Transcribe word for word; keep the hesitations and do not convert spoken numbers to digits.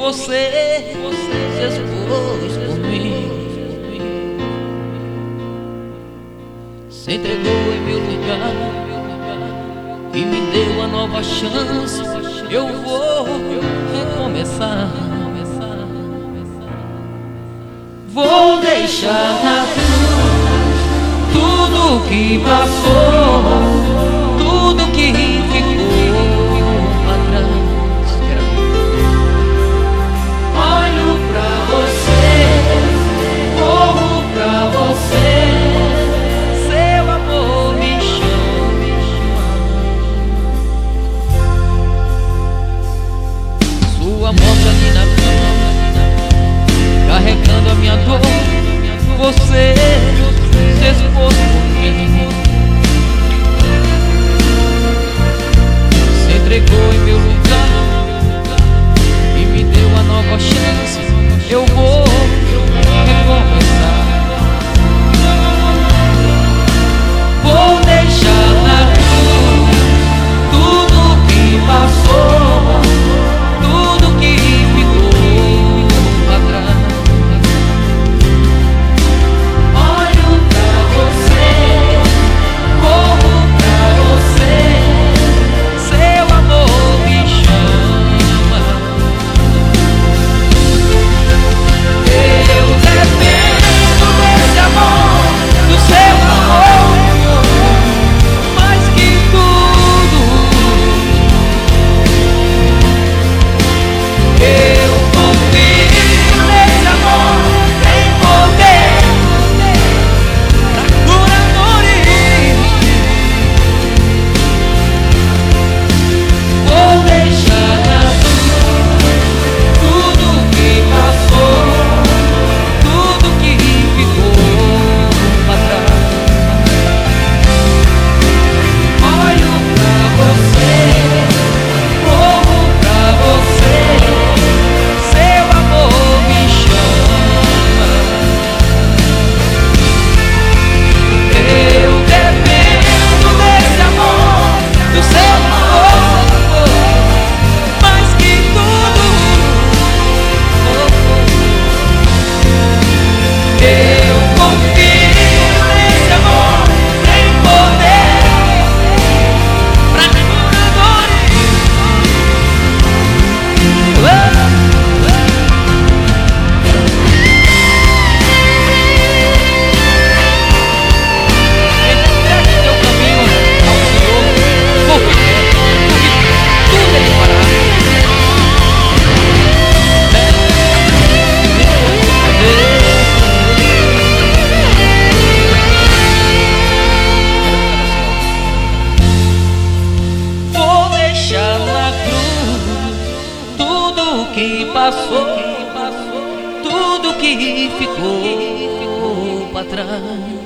você, você se expôs por mim, se entregou em meu lugar e me deu a nova chance. Eu vou recomeçar, vou deixar na cruz tudo que passou, tudo que ficou pra trás. Olho pra você, corro pra você, seu amor me chama. Sua morte ali na cama, carregando a minha dor, você se expôs por mim, se entregou em meu lugar e me deu a nova chance. Eu vou recomeçar, vou deixar na cruz tudo que passou, tudo que ficou pra trás. Olho pra você, corro pra você, seu amor me chama. Eu dependo desse amor, do seu amor, mais que tudo. Eu confio nesse amor, tem poder pra curar dores. Vou deixar na cruz tudo que passou, tudo que ficou pra trás. Olho pra você, corro pra você, seu amor me chama. Eu dependo desse amor, do seu amor, mais que tudo. Eu confio nesse amor, tem poder pra curar dores. Entregue teu caminho ao Senhor, porque tudo Ele fará. Vou deixar na cruz tudo que passou, tudo que ficou pra trás.